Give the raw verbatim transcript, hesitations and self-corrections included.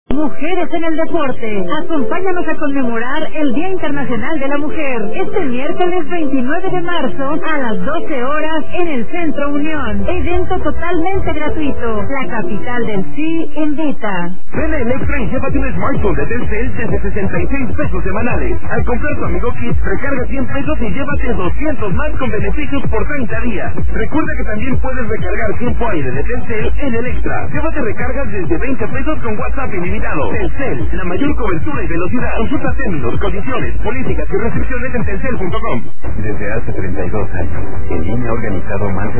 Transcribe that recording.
Mujeres en el deporte. Acompáñanos a conmemorar el Día Internacional de la Mujer este miércoles veintinueve de marzo a las doce horas en el Centro Unión. Evento totalmente gratuito. La capital del sí invita. Ven a Electra y llévate un smartphone de Telcel desde sesenta y seis pesos semanales. Al comprar tu Amigo Kit, recarga cien pesos y llévate doscientos más con beneficios por treinta días. Recuerda que también puedes recargar tiempo aire de Telcel en Electra. Llévate recargas desde veinte pesos con WhatsApp ilimitado. Telcel, la mayor cobertura y velocidad. Consulta términos, condiciones, políticas y restricciones en telcel punto com. Desde hace treinta y dos años, el I N E ha organizado más de